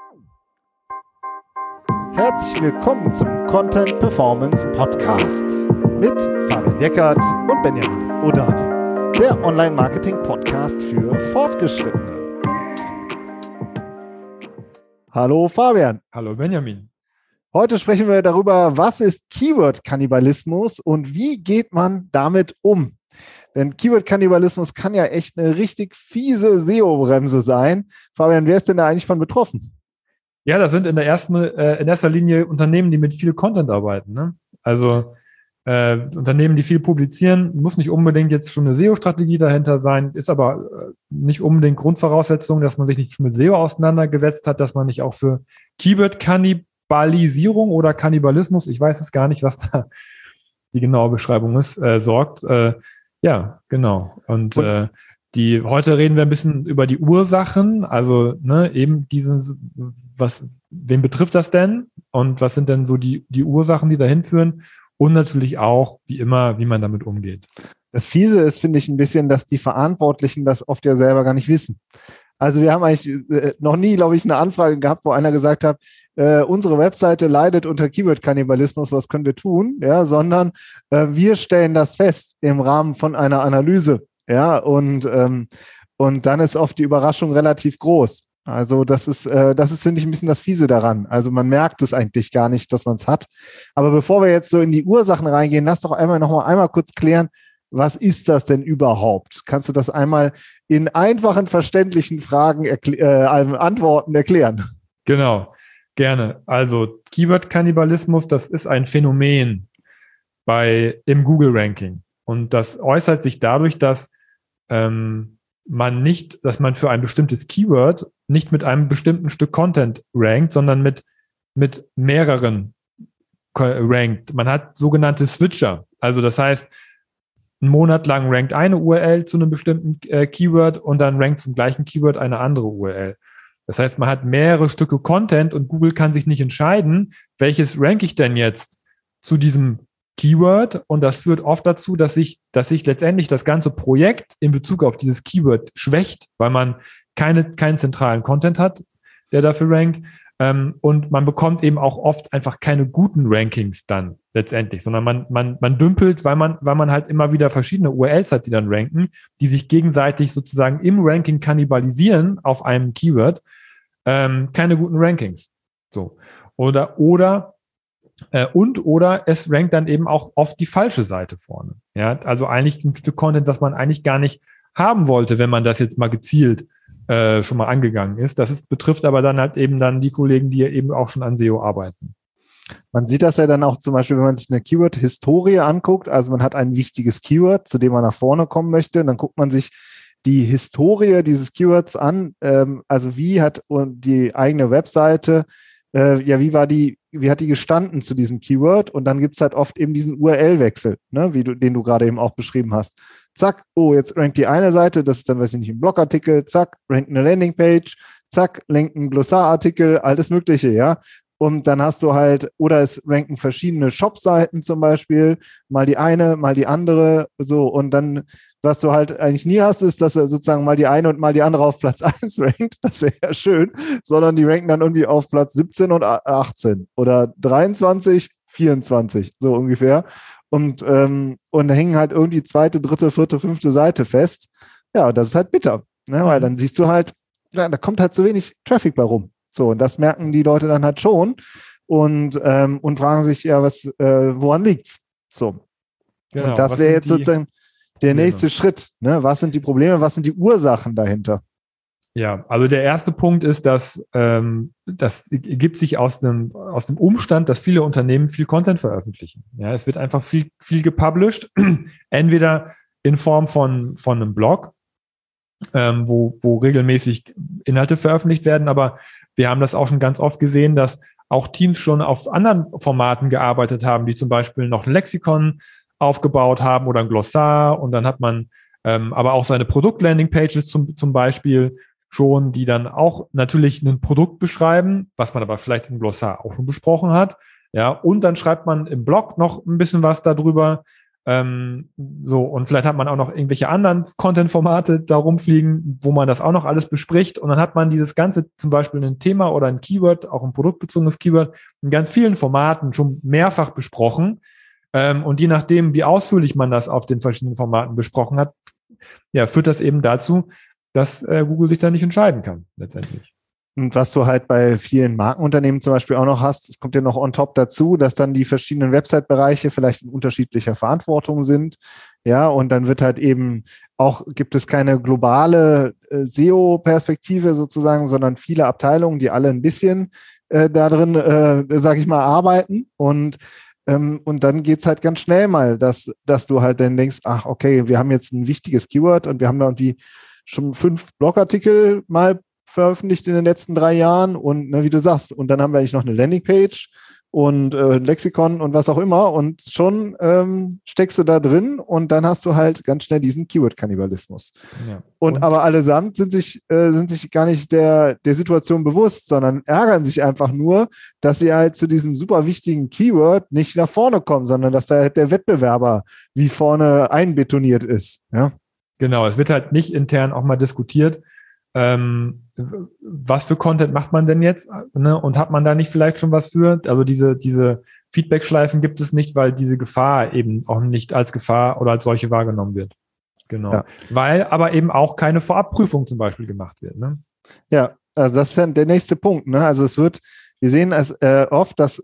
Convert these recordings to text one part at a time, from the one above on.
Herzlich willkommen zum Content Performance Podcast mit Fabian Jeckert und Benjamin Odani, der Online-Marketing-Podcast für Fortgeschrittene. Hallo Fabian. Hallo Benjamin. Heute sprechen wir darüber, was ist Keyword-Kannibalismus und wie geht man damit um? Denn Keyword-Kannibalismus kann ja echt eine richtig fiese SEO-Bremse sein. Fabian, wer ist denn da eigentlich von betroffen? Ja, das sind in erster Linie Unternehmen, die mit viel Content arbeiten. Ne? Also Unternehmen, die viel publizieren, muss nicht unbedingt jetzt schon eine SEO-Strategie dahinter sein, ist aber nicht unbedingt Grundvoraussetzung, dass man sich nicht mit SEO auseinandergesetzt hat, dass man nicht auch für Keyword-Kannibalisierung oder Kannibalismus, ich weiß es gar nicht, was da die genaue Beschreibung ist, sorgt. Ja, genau. Und heute reden wir ein bisschen über die Ursachen, also eben wen betrifft das denn und was sind denn so die Ursachen, die dahin führen und natürlich auch, wie immer, wie man damit umgeht. Das Fiese ist, finde ich, ein bisschen, dass die Verantwortlichen das oft ja selber gar nicht wissen. Also wir haben eigentlich noch nie, glaube ich, eine Anfrage gehabt, wo einer gesagt hat, unsere Webseite leidet unter Keyword-Kannibalismus, was können wir tun? Ja, sondern wir stellen das fest im Rahmen von einer Analyse. Ja, und dann ist oft die Überraschung relativ groß. Also das ist, finde ich, ein bisschen das Fiese daran. Also man merkt es eigentlich gar nicht, dass man es hat. Aber bevor wir jetzt so in die Ursachen reingehen, lass doch einmal kurz klären, was ist das denn überhaupt? Kannst du das einmal in einfachen, verständlichen Antworten erklären? Genau, gerne. Also Keyword-Kannibalismus, das ist ein Phänomen im Google-Ranking. Und das äußert sich dadurch, dass man für ein bestimmtes Keyword nicht mit einem bestimmten Stück Content rankt, sondern mit mehreren rankt. Man hat sogenannte Switcher. Also das heißt, einen Monat lang rankt eine URL zu einem bestimmten Keyword und dann rankt zum gleichen Keyword eine andere URL. Das heißt, man hat mehrere Stücke Content und Google kann sich nicht entscheiden, welches rank ich denn jetzt zu diesem Keyword, und das führt oft dazu, dass sich letztendlich das ganze Projekt in Bezug auf dieses Keyword schwächt, weil man keinen zentralen Content hat, der dafür rankt, und man bekommt eben auch oft einfach keine guten Rankings dann letztendlich, sondern man dümpelt, weil man halt immer wieder verschiedene URLs hat, die dann ranken, die sich gegenseitig sozusagen im Ranking kannibalisieren auf einem Keyword, keine guten Rankings. So. Oder es rankt dann eben auch oft die falsche Seite vorne. Ja, also eigentlich ein Stück Content, das man eigentlich gar nicht haben wollte, wenn man das jetzt mal gezielt schon mal angegangen ist. Betrifft aber dann halt eben dann die Kollegen, die eben auch schon an SEO arbeiten. Man sieht das ja dann auch zum Beispiel, wenn man sich eine Keyword-Historie anguckt. Also man hat ein wichtiges Keyword, zu dem man nach vorne kommen möchte. Dann guckt man sich die Historie dieses Keywords an. Also wie hat die eigene Webseite wie hat die gestanden zu diesem Keyword? Und dann gibt es halt oft eben diesen URL-Wechsel, ne, den du gerade eben auch beschrieben hast. Zack, jetzt rankt die eine Seite, das ist dann, weiß ich nicht, ein Blogartikel, zack, rankt eine Landingpage, zack, rankt ein Glossarartikel, alles Mögliche, ja. Und dann hast du halt, oder es ranken verschiedene Shop-Seiten zum Beispiel, mal die eine, mal die andere, so. Und dann, was du halt eigentlich nie hast, ist, dass er sozusagen mal die eine und mal die andere auf Platz 1 rankt. Das wäre ja schön. Sondern die ranken dann irgendwie auf Platz 17 und 18 oder 23, 24, so ungefähr. Und hängen halt irgendwie zweite, dritte, vierte, fünfte Seite fest. Ja, das ist halt bitter, ne? Weil dann siehst du halt, ja, da kommt halt zu wenig Traffic bei rum. So, und das merken die Leute dann halt schon und fragen sich, ja, woran liegt's? So. Genau, und das wäre jetzt sozusagen der nächste Schritt. Ne? Was sind die Probleme? Was sind die Ursachen dahinter? Ja, also der erste Punkt ist, dass das ergibt sich aus dem Umstand, dass viele Unternehmen viel Content veröffentlichen. Ja, es wird einfach viel gepublished, entweder in Form von einem Blog, wo regelmäßig Inhalte veröffentlicht werden, aber wir haben das auch schon ganz oft gesehen, dass auch Teams schon auf anderen Formaten gearbeitet haben, die zum Beispiel noch ein Lexikon aufgebaut haben oder ein Glossar, und dann hat man aber auch seine Produkt-Landing-Pages zum Beispiel schon, die dann auch natürlich ein Produkt beschreiben, was man aber vielleicht im Glossar auch schon besprochen hat. Ja, und dann schreibt man im Blog noch ein bisschen was darüber. So, und vielleicht hat man auch noch irgendwelche anderen Content-Formate da rumfliegen, wo man das auch noch alles bespricht. Und dann hat man dieses Ganze, zum Beispiel ein Thema oder ein Keyword, auch ein produktbezogenes Keyword, in ganz vielen Formaten schon mehrfach besprochen. Und je nachdem, wie ausführlich man das auf den verschiedenen Formaten besprochen hat, ja, führt das eben dazu, dass Google sich da nicht entscheiden kann, letztendlich. Und was du halt bei vielen Markenunternehmen zum Beispiel auch noch hast, es kommt ja noch on top dazu, dass dann die verschiedenen Website-Bereiche vielleicht in unterschiedlicher Verantwortung sind. Ja, und dann wird halt eben auch, gibt es keine globale SEO-Perspektive sozusagen, sondern viele Abteilungen, die alle ein bisschen da drin, sag ich mal, arbeiten. Und dann geht's halt ganz schnell mal, dass du halt dann denkst, ach, okay, wir haben jetzt ein wichtiges Keyword und wir haben da irgendwie schon 5 Blogartikel mal veröffentlicht in den letzten 3 Jahren und wie du sagst, und dann haben wir eigentlich noch eine Landingpage und Lexikon und was auch immer und schon steckst du da drin und dann hast du halt ganz schnell diesen Keyword-Kannibalismus. Ja. Und aber allesamt sind sich gar nicht der Situation bewusst, sondern ärgern sich einfach nur, dass sie halt zu diesem super wichtigen Keyword nicht nach vorne kommen, sondern dass da halt der Wettbewerber wie vorne einbetoniert ist. Ja? Genau, es wird halt nicht intern auch mal diskutiert, was für Content macht man denn jetzt, ne? Und hat man da nicht vielleicht schon was für? Also diese Feedback-Schleifen gibt es nicht, weil diese Gefahr eben auch nicht als Gefahr oder als solche wahrgenommen wird. Genau. Ja. Weil aber eben auch keine Vorabprüfung zum Beispiel gemacht wird. Ne? Ja, also das ist dann der nächste Punkt. Ne? Also wir sehen es oft, dass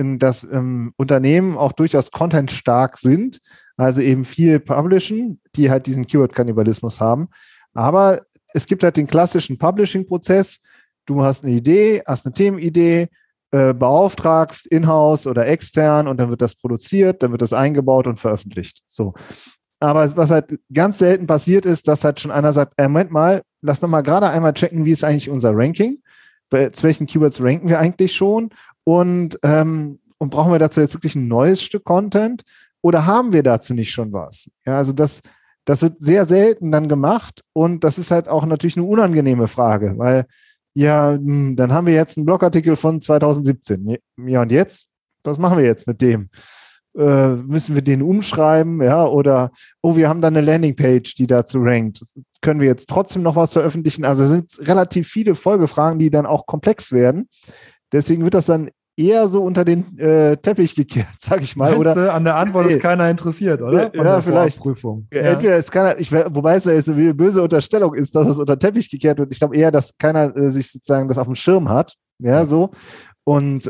Unternehmen auch durchaus contentstark sind, also eben viel publishen, die halt diesen Keyword-Kannibalismus haben. Aber es gibt halt den klassischen Publishing-Prozess. Du hast eine Idee, hast eine Themenidee, beauftragst in-house oder extern und dann wird das produziert, dann wird das eingebaut und veröffentlicht. So. Aber was halt ganz selten passiert ist, dass halt schon einer sagt, Moment mal, lass noch mal gerade einmal checken, wie ist eigentlich unser Ranking? Zu welchen Keywords ranken wir eigentlich schon? Und brauchen wir dazu jetzt wirklich ein neues Stück Content? Oder haben wir dazu nicht schon was? Ja, also das wird sehr selten dann gemacht und das ist halt auch natürlich eine unangenehme Frage, weil ja, dann haben wir jetzt einen Blogartikel von 2017. Ja, und jetzt? Was machen wir jetzt mit dem? Müssen wir den umschreiben? Ja, oder, wir haben da eine Landingpage, die dazu rankt. Können wir jetzt trotzdem noch was veröffentlichen? Also es sind relativ viele Folgefragen, die dann auch komplex werden. Deswegen wird das dann eher so unter den Teppich gekehrt, sag ich mal. Meinst du, an der Antwort ist keiner interessiert, oder? Ja, vielleicht. Entweder ist keiner, wobei es ja jetzt eine böse Unterstellung ist, dass es unter den Teppich gekehrt wird. Ich glaube eher, dass keiner sich sozusagen das auf dem Schirm hat. Ja, so. Und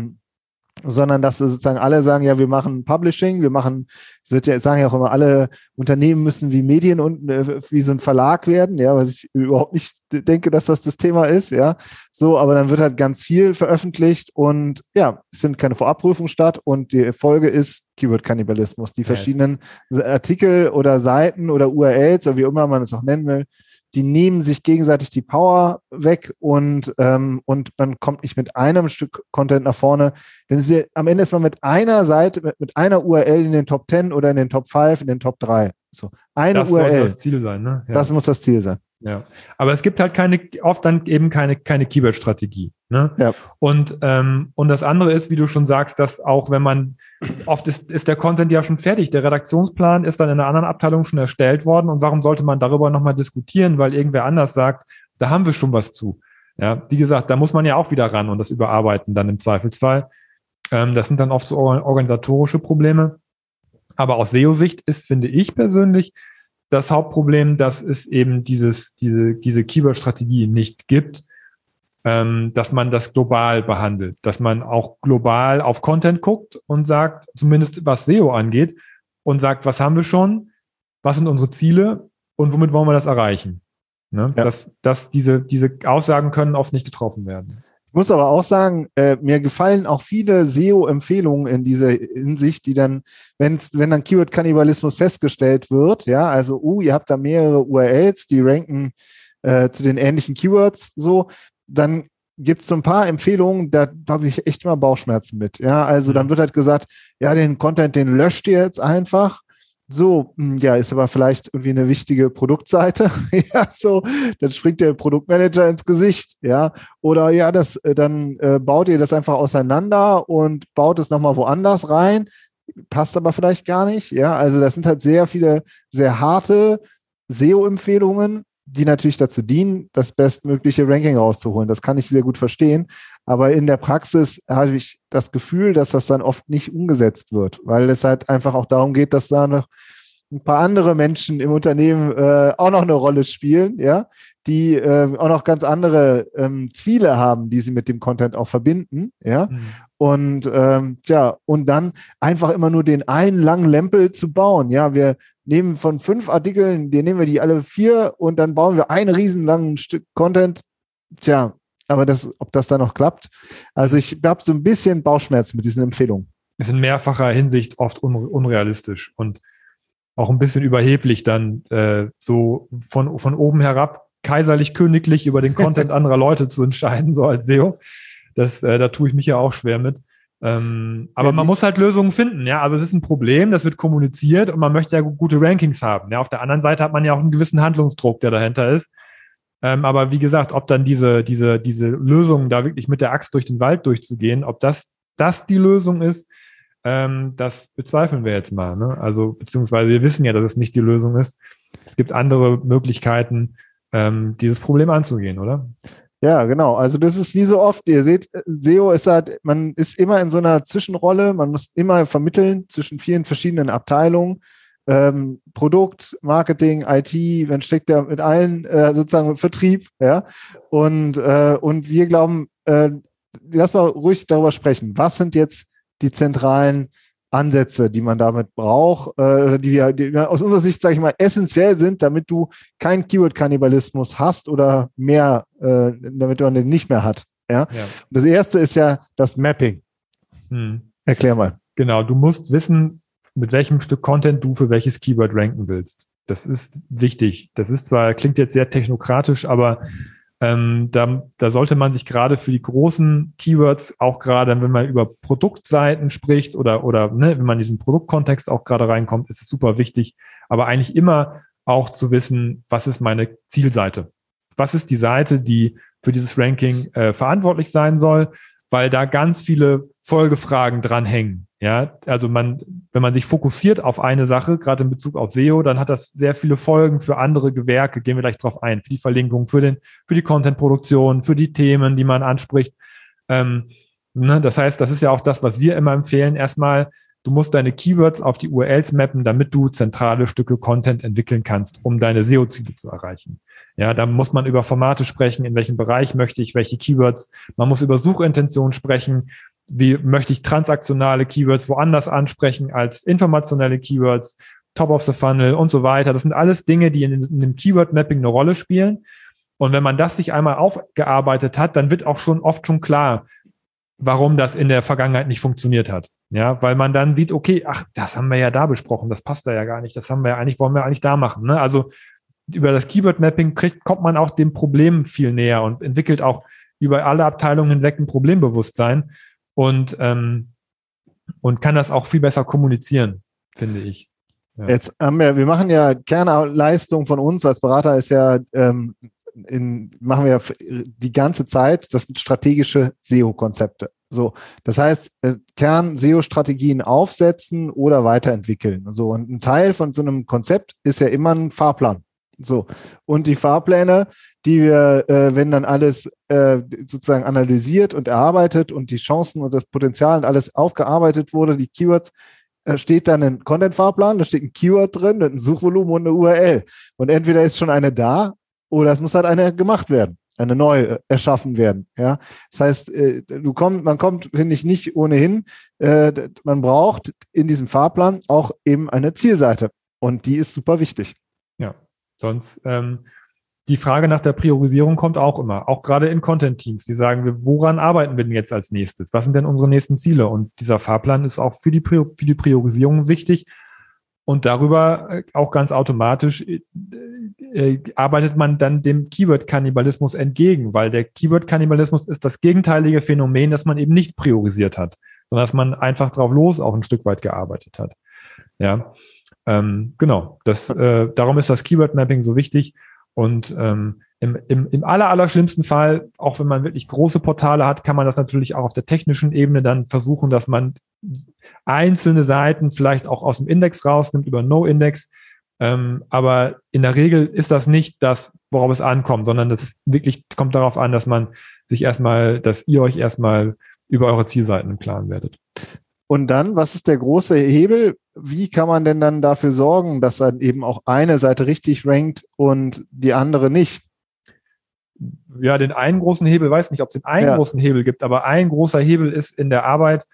sondern dass sozusagen alle sagen, ja, wir machen Publishing, sagen ja auch immer, alle Unternehmen müssen wie Medien und wie so ein Verlag werden, ja, was ich überhaupt nicht denke, dass das Thema ist, ja, so, aber dann wird halt ganz viel veröffentlicht und ja, es findet keine Vorabprüfung statt und die Folge ist Keyword-Kannibalismus. Die verschiedenen Artikel oder Seiten oder URLs oder wie immer man es auch nennen will, die nehmen sich gegenseitig die Power weg und man kommt nicht mit einem Stück Content nach vorne. Denn am Ende ist man mit einer Seite, mit einer URL in den Top 10 oder in den Top 5, in den Top 3. So, eine URL. Das muss das Ziel sein, ne? Ja. Das muss das Ziel sein. Ja, aber es gibt halt oft dann eben keine Keyword-Strategie. Ne? Ja. Und das andere ist, wie du schon sagst, dass auch wenn man, oft ist der Content ja schon fertig, der Redaktionsplan ist dann in einer anderen Abteilung schon erstellt worden und warum sollte man darüber nochmal diskutieren, weil irgendwer anders sagt, da haben wir schon was zu. Ja, wie gesagt, da muss man ja auch wieder ran und das überarbeiten dann im Zweifelsfall. Das sind dann oft so organisatorische Probleme. Aber aus SEO-Sicht ist, finde ich persönlich, das Hauptproblem, dass es eben diese Keyword-Strategie nicht gibt, dass man das global behandelt, dass man auch global auf Content guckt und sagt, zumindest was SEO angeht, und sagt, was haben wir schon, was sind unsere Ziele und womit wollen wir das erreichen? Ne? Ja. Dass diese Aussagen können oft nicht getroffen werden. Ich muss aber auch sagen, mir gefallen auch viele SEO-Empfehlungen in dieser Hinsicht, die dann, wenn dann Keyword-Kannibalismus festgestellt wird, ja, also, ihr habt da mehrere URLs, die ranken zu den ähnlichen Keywords, so, dann gibt es so ein paar Empfehlungen, da habe ich echt mal Bauchschmerzen mit, ja, also dann wird halt gesagt, ja, den Content, den löscht ihr jetzt einfach. So, ja, ist aber vielleicht irgendwie eine wichtige Produktseite, ja, so, dann springt der Produktmanager ins Gesicht, ja, oder ja, dann baut ihr das einfach auseinander und baut es nochmal woanders rein, passt aber vielleicht gar nicht. Ja, also das sind halt sehr viele, sehr harte SEO-Empfehlungen, die natürlich dazu dienen, das bestmögliche Ranking rauszuholen. Das kann ich sehr gut verstehen. Aber in der Praxis habe ich das Gefühl, dass das dann oft nicht umgesetzt wird, weil es halt einfach auch darum geht, dass da noch ein paar andere Menschen im Unternehmen auch noch eine Rolle spielen, ja, die auch noch ganz andere Ziele haben, die sie mit dem Content auch verbinden, ja. Und und dann einfach immer nur den einen langen Lempel zu bauen. Ja, wir nehmen von 5 Artikeln, nehmen wir die alle 4 und dann bauen wir einen riesen langen Stück Content. Tja, aber ob das dann noch klappt. Also ich habe so ein bisschen Bauchschmerzen mit diesen Empfehlungen. Ist in mehrfacher Hinsicht oft unrealistisch und auch ein bisschen überheblich, dann so von oben herab kaiserlich-königlich über den Content anderer Leute zu entscheiden, so als SEO. Da tue ich mich ja auch schwer mit. Aber man muss halt Lösungen finden. Ja, also es ist ein Problem, das wird kommuniziert und man möchte ja gute Rankings haben. Ja, auf der anderen Seite hat man ja auch einen gewissen Handlungsdruck, der dahinter ist. Aber wie gesagt, ob dann diese Lösung, da wirklich mit der Axt durch den Wald durchzugehen, ob das die Lösung ist, das bezweifeln wir jetzt mal. Ne? Also beziehungsweise wir wissen ja, dass es nicht die Lösung ist. Es gibt andere Möglichkeiten, dieses Problem anzugehen, oder? Ja, genau. Also das ist wie so oft, ihr seht, SEO ist halt, man ist immer in so einer Zwischenrolle, man muss immer vermitteln zwischen vielen verschiedenen Abteilungen, Produkt, Marketing, IT, man steckt ja mit allen sozusagen Vertrieb, ja. Und wir glauben, lass mal ruhig darüber sprechen. Was sind jetzt die zentralen Ansätze, die man damit braucht, die aus unserer Sicht, sage ich mal, essentiell sind, damit du keinen Keyword-Kannibalismus hast oder mehr, damit man den nicht mehr hat. Ja? Das erste ist ja das Mapping. Erklär mal. Genau, du musst wissen, mit welchem Stück Content du für welches Keyword ranken willst. Das ist wichtig. Das ist zwar, klingt jetzt sehr technokratisch, aber da sollte man sich gerade für die großen Keywords, auch gerade wenn man über Produktseiten spricht oder wenn man in diesen Produktkontext auch gerade reinkommt, ist es super wichtig, aber eigentlich immer auch zu wissen, was ist meine Zielseite? Was ist die Seite, die für dieses Ranking verantwortlich sein soll, weil da ganz viele Folgefragen dranhängen. Ja, also wenn man sich fokussiert auf eine Sache, gerade in Bezug auf SEO, dann hat das sehr viele Folgen für andere Gewerke, gehen wir gleich drauf ein, für die Verlinkung, für die Content-Produktion, für die Themen, die man anspricht. Das heißt, das ist ja auch das, was wir immer empfehlen. Erstmal, du musst deine Keywords auf die URLs mappen, damit du zentrale Stücke Content entwickeln kannst, um deine SEO-Ziele zu erreichen. Ja, da muss man über Formate sprechen, in welchem Bereich möchte ich welche Keywords. Man muss über Suchintention sprechen. Wie möchte ich transaktionale Keywords woanders ansprechen als informationelle Keywords, Top of the Funnel und so weiter. Das sind alles Dinge, die in dem Keyword-Mapping eine Rolle spielen. Und wenn man das sich einmal aufgearbeitet hat, dann wird auch oft schon klar, warum das in der Vergangenheit nicht funktioniert hat. Ja, weil man dann sieht, okay, das haben wir ja da besprochen, das passt da ja gar nicht, wollen wir eigentlich da machen. Ne? Also über das Keyword-Mapping kommt man auch dem Problem viel näher und entwickelt auch über alle Abteilungen hinweg ein Problembewusstsein. Und kann das auch viel besser kommunizieren, finde ich. Ja. Jetzt wir machen ja Kernleistung von uns als Berater ist ja, machen wir die ganze Zeit, das sind strategische SEO-Konzepte. So, das heißt, Kern-SEO-Strategien aufsetzen oder weiterentwickeln. Und so, und ein Teil von so einem Konzept ist ja immer ein Fahrplan. So, und die Fahrpläne, die wir, wenn dann alles sozusagen analysiert und erarbeitet und die Chancen und das Potenzial und alles aufgearbeitet wurde, die Keywords, steht dann ein Content-Fahrplan, da steht ein Keyword drin, ein Suchvolumen und eine URL. Und entweder ist schon eine da oder es muss halt eine gemacht werden, eine neue erschaffen werden. Ja? Das heißt, man kommt, finde ich, nicht ohnehin. Man braucht in diesem Fahrplan auch eben eine Zielseite und die ist super wichtig. Ja. Sonst die Frage nach der Priorisierung kommt auch immer, auch gerade in Content-Teams. Die sagen, woran arbeiten wir denn jetzt als nächstes? Was sind denn unsere nächsten Ziele? Und dieser Fahrplan ist auch für die Priorisierung wichtig. Und darüber auch ganz automatisch arbeitet man dann dem Keyword-Kannibalismus entgegen, weil der Keyword-Kannibalismus ist das gegenteilige Phänomen, dass man eben nicht priorisiert hat, sondern dass man einfach drauf los auch ein Stück weit gearbeitet hat. Ja. Genau, darum ist das Keyword-Mapping so wichtig und im allerschlimmsten Fall, auch wenn man wirklich große Portale hat, kann man das natürlich auch auf der technischen Ebene dann versuchen, dass man einzelne Seiten vielleicht auch aus dem Index rausnimmt über No-Index. Aber in der Regel ist das nicht das, worauf es ankommt, sondern das wirklich kommt darauf an, dass ihr euch erstmal über eure Zielseiten im Klaren werdet. Und dann, was ist der große Hebel? Wie kann man denn dann dafür sorgen, dass dann eben auch eine Seite richtig rankt und die andere nicht? Ja, den einen großen Hebel, weiß nicht, ob es den einen großen Hebel gibt, aber ein großer Hebel ist in der Arbeit,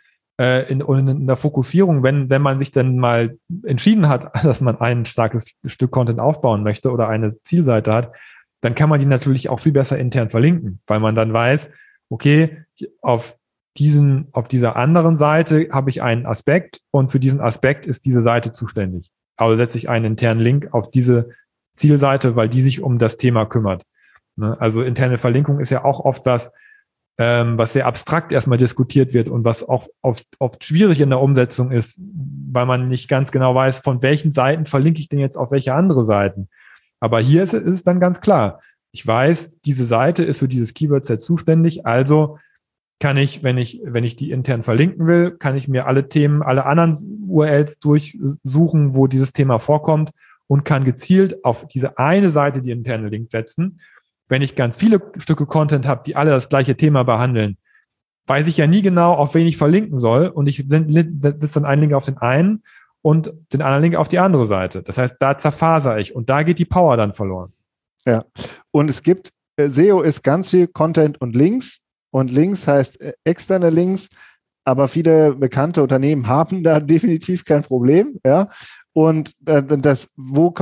in der Fokussierung, wenn man sich dann mal entschieden hat, dass man ein starkes Stück Content aufbauen möchte oder eine Zielseite hat, dann kann man die natürlich auch viel besser intern verlinken, weil man dann weiß, okay, auf dieser anderen Seite habe ich einen Aspekt und für diesen Aspekt ist diese Seite zuständig. Aber setze ich einen internen Link auf diese Zielseite, weil die sich um das Thema kümmert. Also interne Verlinkung ist ja auch oft was sehr abstrakt erstmal diskutiert wird und was auch oft schwierig in der Umsetzung ist, weil man nicht ganz genau weiß, von welchen Seiten verlinke ich denn jetzt auf welche andere Seiten. Aber hier ist es dann ganz klar. Ich weiß, diese Seite ist für dieses Keyword-Set zuständig, also kann ich, wenn ich die intern verlinken will, kann ich mir alle anderen URLs durchsuchen, wo dieses Thema vorkommt und kann gezielt auf diese eine Seite die interne Link setzen. Wenn ich ganz viele Stücke Content habe, die alle das gleiche Thema behandeln, weiß ich ja nie genau, auf wen ich verlinken soll und ich setze dann einen Link auf den einen und den anderen Link auf die andere Seite. Das heißt, da zerfasere ich und da geht die Power dann verloren. Ja, und es gibt, SEO ist ganz viel Content und Links heißt externe Links, aber viele bekannte Unternehmen haben da definitiv kein Problem, ja. Und wo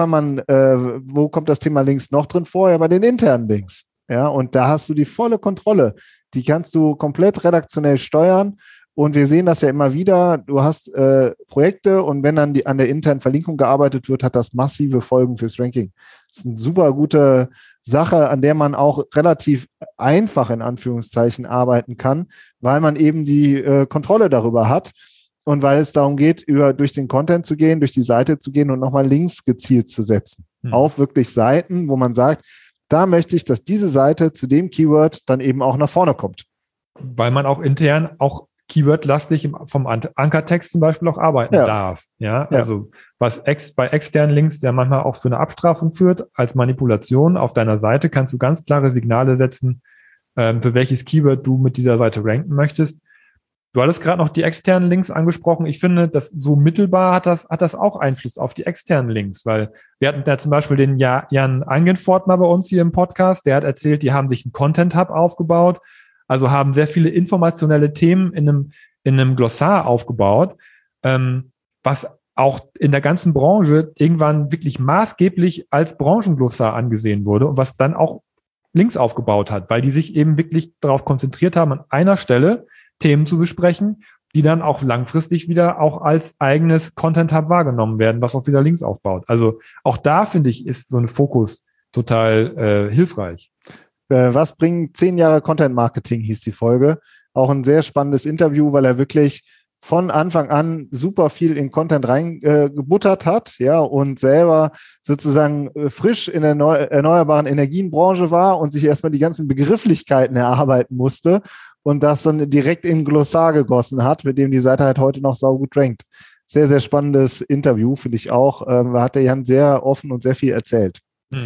kommt das Thema Links noch drin vor? Ja, bei den internen Links. Ja, und da hast du die volle Kontrolle. Die kannst du komplett redaktionell steuern. Und wir sehen das ja immer wieder. Du hast Projekte und wenn dann an der internen Verlinkung gearbeitet wird, hat das massive Folgen fürs Ranking. Das ist eine super gute Sache, an der man auch relativ einfach in Anführungszeichen arbeiten kann, weil man eben die Kontrolle darüber hat. Und weil es darum geht, durch den Content zu gehen, durch die Seite zu gehen und nochmal Links gezielt zu setzen. Auf wirklich Seiten, wo man sagt, da möchte ich, dass diese Seite zu dem Keyword dann eben auch nach vorne kommt. Weil man auch intern auch keywordlastig vom Ankertext zum Beispiel auch arbeiten darf. Ja, also was bei externen Links ja manchmal auch für eine Abstrafung führt, als Manipulation auf deiner Seite kannst du ganz klare Signale setzen, für welches Keyword du mit dieser Seite ranken möchtest. Du hattest gerade noch die externen Links angesprochen. Ich finde, dass so mittelbar hat das auch Einfluss auf die externen Links, weil wir hatten da zum Beispiel den Jan Angenfort mal bei uns hier im Podcast, der hat erzählt, die haben sich einen Content Hub aufgebaut, also haben sehr viele informationelle Themen in einem Glossar aufgebaut, was auch in der ganzen Branche irgendwann wirklich maßgeblich als Branchenglossar angesehen wurde und was dann auch Links aufgebaut hat, weil die sich eben wirklich darauf konzentriert haben, an einer Stelle Themen zu besprechen, die dann auch langfristig wieder auch als eigenes Content-Hub wahrgenommen werden, was auch wieder Links aufbaut. Also auch da, finde ich, ist so ein Fokus total hilfreich. Was bringen 10 Jahre Content-Marketing, hieß die Folge. Auch ein sehr spannendes Interview, weil er wirklich von Anfang an super viel in Content reingebuttert hat, ja, und selber sozusagen frisch in der erneuerbaren Energienbranche war und sich erstmal die ganzen Begrifflichkeiten erarbeiten musste und das dann direkt in Glossar gegossen hat, mit dem die Seite halt heute noch saugut rankt. Sehr, sehr spannendes Interview, finde ich auch. Da hat der Jan sehr offen und sehr viel erzählt.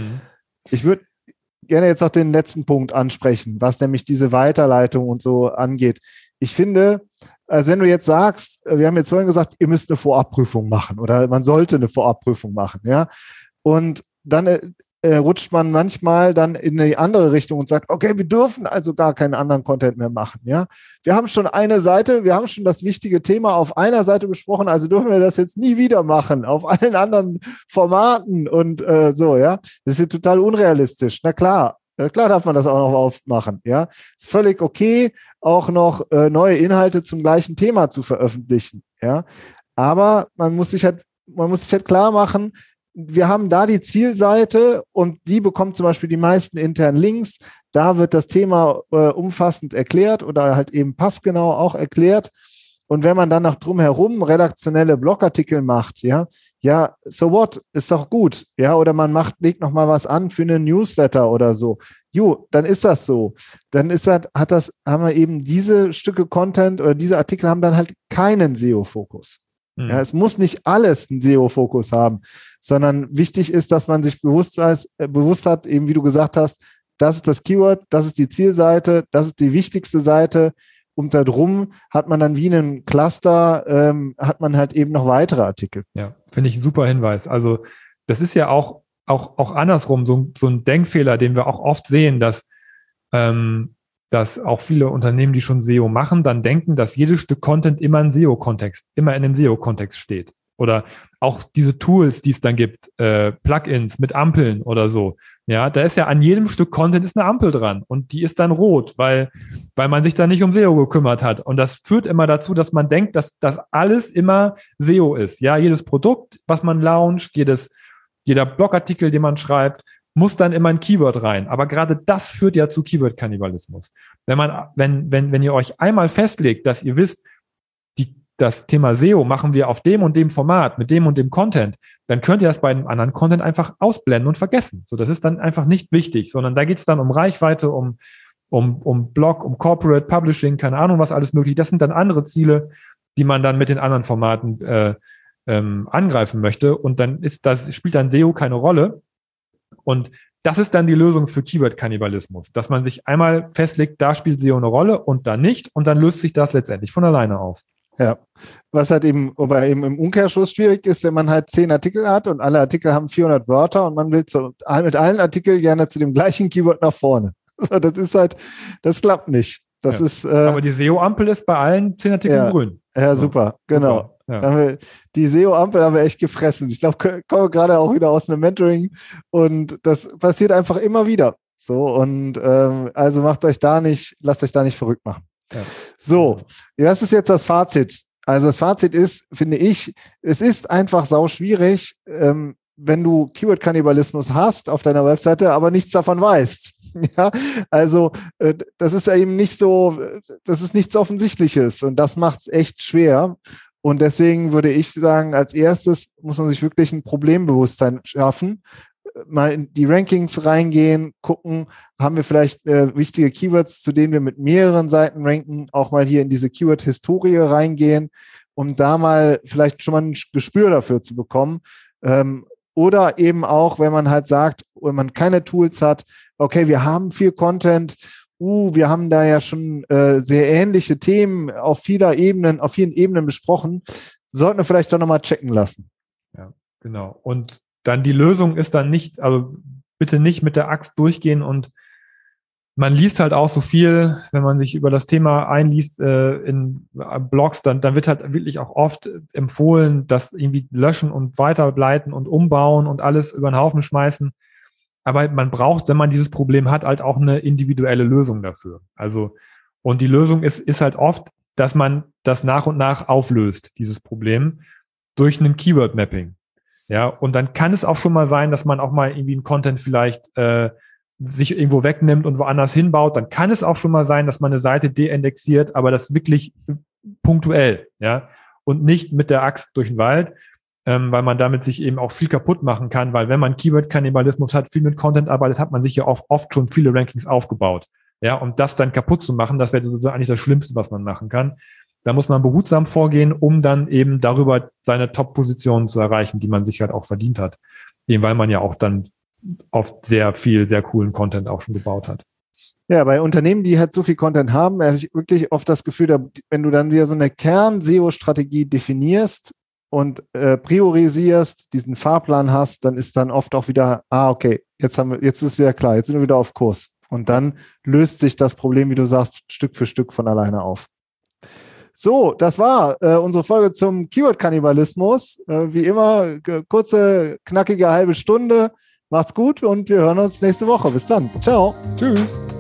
Ich würde gerne jetzt noch den letzten Punkt ansprechen, was nämlich diese Weiterleitung und so angeht. Ich finde, also wenn du jetzt sagst, wir haben jetzt vorhin gesagt, ihr müsst eine Vorabprüfung machen oder man sollte eine Vorabprüfung machen, ja, und dann rutscht man manchmal dann in die andere Richtung und sagt, okay, wir dürfen also gar keinen anderen Content mehr machen, ja. Wir haben schon eine Seite, wir haben schon das wichtige Thema auf einer Seite besprochen, also dürfen wir das jetzt nie wieder machen, auf allen anderen Formaten und so, ja. Das ist ja total unrealistisch. Na klar. Klar darf man das auch noch aufmachen, ja. Ist völlig okay, auch noch neue Inhalte zum gleichen Thema zu veröffentlichen, ja. Aber man muss sich halt klar machen, wir haben da die Zielseite und die bekommt zum Beispiel die meisten internen Links. Da wird das Thema umfassend erklärt oder halt eben passgenau auch erklärt. Und wenn man dann noch drumherum redaktionelle Blogartikel macht, ja, so what, ist doch gut, ja, oder man legt noch mal was an für einen Newsletter oder so. Dann ist das so. Dann haben wir eben diese Stücke Content oder diese Artikel haben dann halt keinen SEO-Fokus. Ja, es muss nicht alles einen SEO-Fokus haben, sondern wichtig ist, dass man sich bewusst hat, eben wie du gesagt hast, das ist das Keyword, das ist die Zielseite, das ist die wichtigste Seite. Und darum hat man dann wie einen Cluster, hat man halt eben noch weitere Artikel. Ja, finde ich ein super Hinweis. Also das ist ja auch andersrum so ein Denkfehler, den wir auch oft sehen, dass auch viele Unternehmen, die schon SEO machen, dann denken, dass jedes Stück Content immer in einem SEO-Kontext steht. Oder auch diese Tools, die es dann gibt, Plugins mit Ampeln oder so. Ja, da ist ja an jedem Stück Content ist eine Ampel dran und die ist dann rot, weil man sich da nicht um SEO gekümmert hat. Und das führt immer dazu, dass man denkt, dass das alles immer SEO ist. Ja, jedes Produkt, was man launcht, jeder Blogartikel, den man schreibt, muss dann immer ein Keyword rein. Aber gerade das führt ja zu Keyword-Kannibalismus. Wenn ihr euch einmal festlegt, dass ihr wisst, das Thema SEO machen wir auf dem und dem Format, mit dem und dem Content, dann könnt ihr das bei einem anderen Content einfach ausblenden und vergessen. So, das ist dann einfach nicht wichtig, sondern da geht es dann um Reichweite, um Blog, um Corporate Publishing, keine Ahnung, was alles möglich. Das sind dann andere Ziele, die man dann mit den anderen Formaten angreifen möchte. Und dann spielt dann SEO keine Rolle. Und das ist dann die Lösung für Keyword-Kannibalismus, dass man sich einmal festlegt, da spielt SEO eine Rolle und da nicht. Und dann löst sich das letztendlich von alleine auf. Ja, was halt eben im Umkehrschluss schwierig ist, wenn man halt 10 Artikel hat und alle Artikel haben 400 Wörter und man will mit allen Artikeln gerne zu dem gleichen Keyword nach vorne. So, das klappt nicht. Das ist, aber die SEO-Ampel ist bei allen 10 Artikeln grün. Ja, super, genau. Super. Ja. Die SEO-Ampel haben wir echt gefressen. Ich glaube, komme gerade auch wieder aus einem Mentoring und das passiert einfach immer wieder. So, und also lasst euch da nicht verrückt machen. Ja. So, das ist jetzt das Fazit. Also das Fazit ist, finde ich, es ist einfach sau schwierig, wenn du Keyword-Kannibalismus hast auf deiner Webseite, aber nichts davon weißt. Ja, also das ist ja eben nicht so, das ist nichts Offensichtliches und das macht es echt schwer. Und deswegen würde ich sagen, als erstes muss man sich wirklich ein Problembewusstsein schaffen, mal in die Rankings reingehen, gucken, haben wir vielleicht wichtige Keywords, zu denen wir mit mehreren Seiten ranken, auch mal hier in diese Keyword-Historie reingehen, um da mal vielleicht schon mal ein Gespür dafür zu bekommen. Oder eben auch, wenn man halt sagt, wenn man keine Tools hat, okay, wir haben viel Content, wir haben da ja schon sehr ähnliche Themen auf vielen Ebenen besprochen, sollten wir vielleicht doch nochmal checken lassen. Ja, genau. Und dann die Lösung ist dann nicht, also bitte nicht mit der Axt durchgehen und man liest halt auch so viel, wenn man sich über das Thema einliest in Blogs, dann wird halt wirklich auch oft empfohlen, das irgendwie löschen und weiterbleiten und umbauen und alles über den Haufen schmeißen. Aber man braucht, wenn man dieses Problem hat, halt auch eine individuelle Lösung dafür. Also, und die Lösung ist halt oft, dass man das nach und nach auflöst, dieses Problem, durch ein Keyword-Mapping. Ja, und dann kann es auch schon mal sein, dass man auch mal irgendwie einen Content vielleicht sich irgendwo wegnimmt und woanders hinbaut. Dann kann es auch schon mal sein, dass man eine Seite deindexiert, aber das wirklich punktuell, ja, und nicht mit der Axt durch den Wald, weil man damit sich eben auch viel kaputt machen kann, weil wenn man Keyword-Kannibalismus hat, viel mit Content arbeitet, hat man sich ja oft schon viele Rankings aufgebaut. Ja, und das dann kaputt zu machen, das wäre sozusagen eigentlich das Schlimmste, was man machen kann. Da muss man behutsam vorgehen, um dann eben darüber seine Top-Positionen zu erreichen, die man sich halt auch verdient hat. Eben weil man ja auch dann oft sehr viel, sehr coolen Content auch schon gebaut hat. Ja, bei Unternehmen, die halt so viel Content haben, habe ich wirklich oft das Gefühl, wenn du dann wieder so eine Kern-SEO-Strategie definierst und priorisierst, diesen Fahrplan hast, dann ist dann oft auch wieder, okay, jetzt ist es wieder klar, jetzt sind wir wieder auf Kurs. Und dann löst sich das Problem, wie du sagst, Stück für Stück von alleine auf. So, das war unsere Folge zum Keyword-Kannibalismus. Wie immer, kurze, knackige halbe Stunde. Macht's gut und wir hören uns nächste Woche. Bis dann. Ciao. Tschüss.